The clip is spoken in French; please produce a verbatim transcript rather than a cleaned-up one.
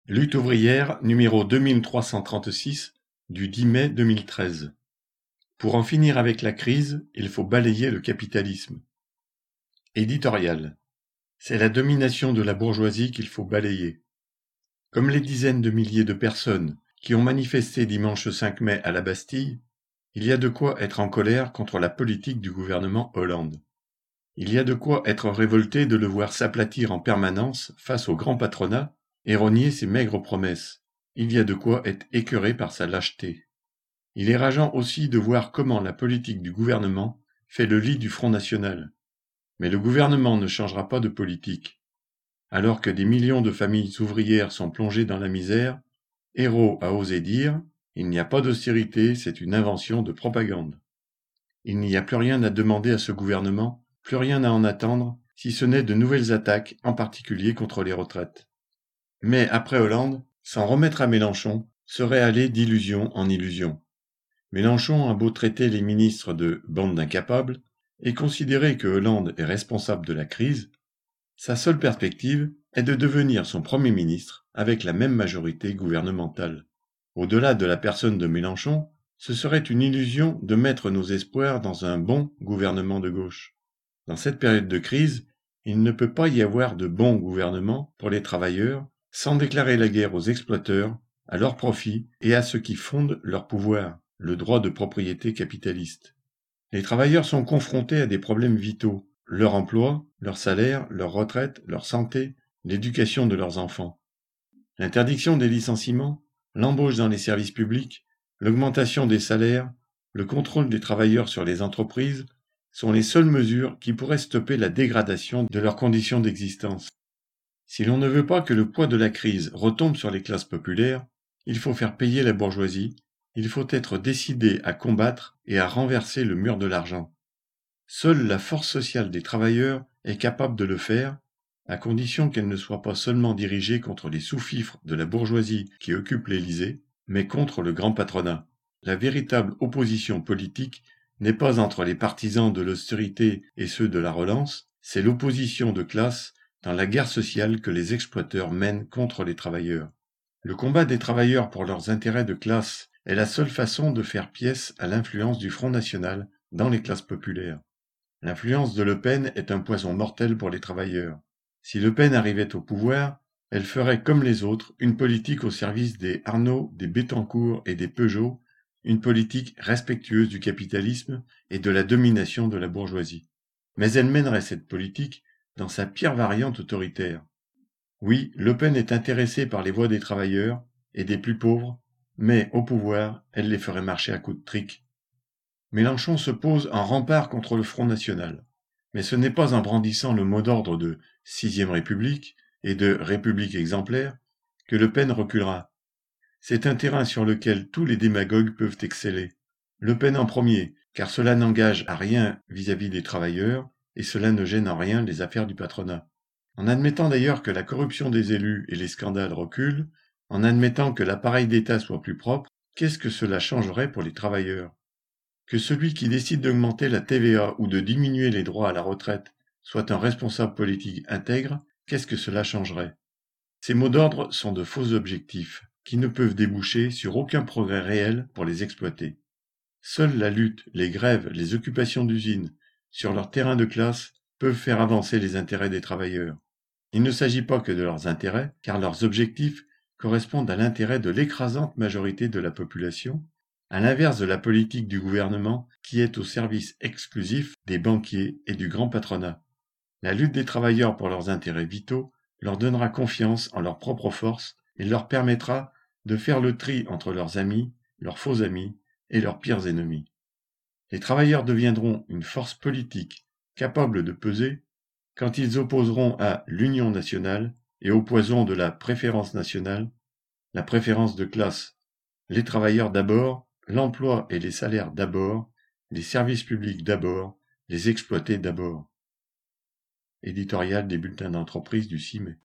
Lutte ouvrière numéro deux mille trois cent trente-six du dix mai deux mille treize. Pour en finir avec la crise, il faut balayer le capitalisme. Éditorial. C'est la domination de la bourgeoisie qu'il faut balayer. Comme les dizaines de milliers de personnes qui ont manifesté dimanche cinq mai à la Bastille, il y a de quoi être en colère contre la politique du gouvernement Hollande. Il y a de quoi être révolté de le voir s'aplatir en permanence face au grand patronat et renier ses maigres promesses. Il y a de quoi être écœuré par sa lâcheté. Il est rageant aussi de voir comment la politique du gouvernement fait le lit du Front national. Mais le gouvernement ne changera pas de politique. Alors que des millions de familles ouvrières sont plongées dans la misère, Hérault a osé dire « Il n'y a pas d'austérité, c'est une invention de propagande ». Il n'y a plus rien à demander à ce gouvernement, plus rien à en attendre, si ce n'est de nouvelles attaques, en particulier contre les retraites. Mais après Hollande, s'en remettre à Mélenchon serait aller d'illusion en illusion. Mélenchon a beau traiter les ministres de bande d'incapables et considérer que Hollande est responsable de la crise, sa seule perspective est de devenir son Premier ministre avec la même majorité gouvernementale. Au-delà de la personne de Mélenchon, ce serait une illusion de mettre nos espoirs dans un bon gouvernement de gauche. Dans cette période de crise, il ne peut pas y avoir de bon gouvernement pour les travailleurs sans déclarer la guerre aux exploiteurs, à leurs profits et à ceux qui fondent leur pouvoir, le droit de propriété capitaliste. Les travailleurs sont confrontés à des problèmes vitaux, leur emploi, leur salaire, leur retraite, leur santé, l'éducation de leurs enfants. L'interdiction des licenciements, l'embauche dans les services publics, l'augmentation des salaires, le contrôle des travailleurs sur les entreprises sont les seules mesures qui pourraient stopper la dégradation de leurs conditions d'existence. Si l'on ne veut pas que le poids de la crise retombe sur les classes populaires, il faut faire payer la bourgeoisie, il faut être décidé à combattre et à renverser le mur de l'argent. Seule la force sociale des travailleurs est capable de le faire, à condition qu'elle ne soit pas seulement dirigée contre les sous-fifres de la bourgeoisie qui occupe l'Élysée, mais contre le grand patronat. La véritable opposition politique n'est pas entre les partisans de l'austérité et ceux de la relance, c'est l'opposition de classe dans la guerre sociale que les exploiteurs mènent contre les travailleurs. Le combat des travailleurs pour leurs intérêts de classe est la seule façon de faire pièce à l'influence du Front national dans les classes populaires. L'influence de Le Pen est un poison mortel pour les travailleurs. Si Le Pen arrivait au pouvoir, elle ferait comme les autres une politique au service des Arnaud, des Bettencourt et des Peugeot, une politique respectueuse du capitalisme et de la domination de la bourgeoisie. Mais elle mènerait cette politique dans sa pire variante autoritaire. Oui, Le Pen est intéressée par les voix des travailleurs et des plus pauvres, mais au pouvoir, elle les ferait marcher à coups de trique. Mélenchon se pose en rempart contre le Front national. Mais ce n'est pas en brandissant le mot d'ordre de « sixième République » et de « République exemplaire » que Le Pen reculera. C'est un terrain sur lequel tous les démagogues peuvent exceller. Le Pen en premier, car cela n'engage à rien vis-à-vis des travailleurs et cela ne gêne en rien les affaires du patronat. En admettant d'ailleurs que la corruption des élus et les scandales reculent, en admettant que l'appareil d'État soit plus propre, qu'est-ce que cela changerait pour les travailleurs ? Que celui qui décide d'augmenter la T V A ou de diminuer les droits à la retraite soit un responsable politique intègre, qu'est-ce que cela changerait ? Ces mots d'ordre sont de faux objectifs, qui ne peuvent déboucher sur aucun progrès réel pour les exploiter. Seule la lutte, les grèves, les occupations d'usines, sur leur terrain de classe, peuvent faire avancer les intérêts des travailleurs. Il ne s'agit pas que de leurs intérêts, car leurs objectifs correspondent à l'intérêt de l'écrasante majorité de la population, à l'inverse de la politique du gouvernement qui est au service exclusif des banquiers et du grand patronat. La lutte des travailleurs pour leurs intérêts vitaux leur donnera confiance en leur propre force et leur permettra de faire le tri entre leurs amis, leurs faux amis et leurs pires ennemis. Les travailleurs deviendront une force politique capable de peser quand ils opposeront à l'union nationale et au poison de la préférence nationale la préférence de classe. Les travailleurs d'abord, l'emploi et les salaires d'abord, les services publics d'abord, les exploités d'abord. Éditorial des bulletins d'entreprise du six mai.